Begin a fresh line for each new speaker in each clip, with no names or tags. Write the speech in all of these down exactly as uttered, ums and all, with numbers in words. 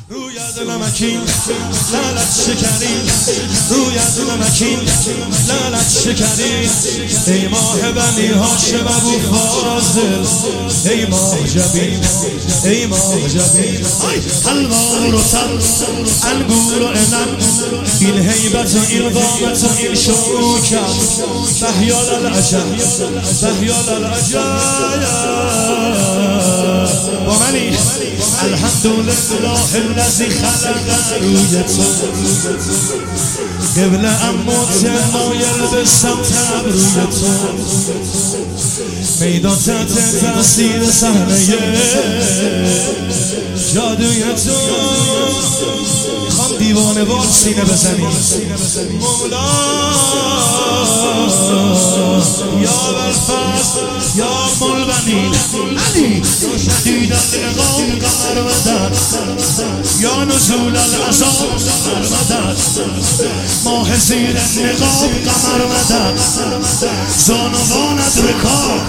رویت نمکین لالت شکرین، رویت نمکین لالت شکرین. ای ماه بنی هاشم ابو فاضل، ای ماه جبین، ای ماه جبین. حلوا و رطب، انگور و عنب، این هیبت و این قامت و این شوکت. بهیال العجب، بهیال العجب. با منی الحمدلله الذی خلق روی تو قبل اموت مایل به سمت روی تو. میدان تحت تاثیر صحنه جادوی تو. میخوام دیوانه وار سینه بزنی مولا یا بالفضل یا ملبنی علی شدید العقاب قمر مدد یا نزول العذاب قمر مدد. ماه زیر نقاب قمر مدد زانوانت رکاب.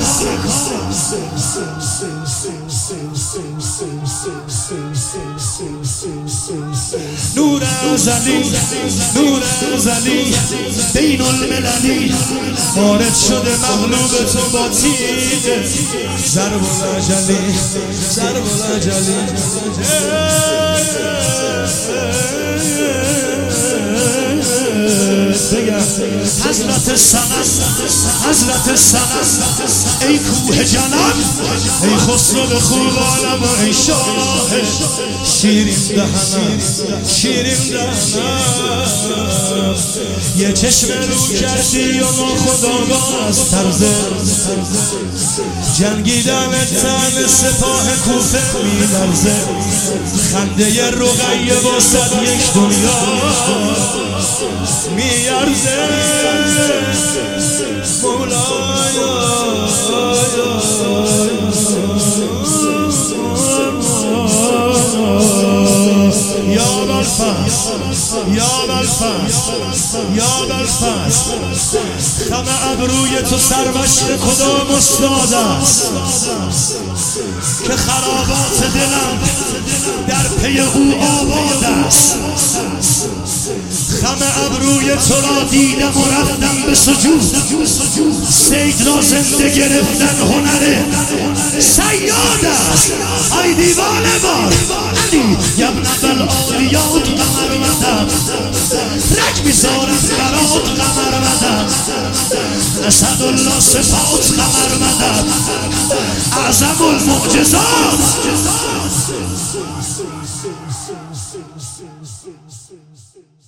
نور ازلی، نور ازلی، بین المللی وارد شده مغلوب تو با تیغ ضرب الاجلی، ضرب الاجلی. حضرت سند، حضرت سند، ای کوه جنت، ای خسرو خوبانم و ای شاه شیرین دهنم، شیرین دهنم. یه چشم رو کردی و ناخودآگاه از طرز جنگیدن تن سپاه کوفه می لرزه. خنده رقیه واسد یک دنیا می ارزه. مولایا یا بالفضل، یا بالفضل، یا بالفضل. خم ابروی تو سرمشق کدام استاد است که خرابات دلم در پی او آباد است. خم ابروی تو را دیدم و رفتم به سجود. سید را زنده گرفتن هنر صیاد است. ای دیوانه بار علی یبن بالعالیات قمر مدد. رک میذارم برات قمر مدد. اسد الله صفات قمر مدد. اعظم المعجزات. Sing, sing, sing, sing, sing, sing, sing, sing, sing, sing.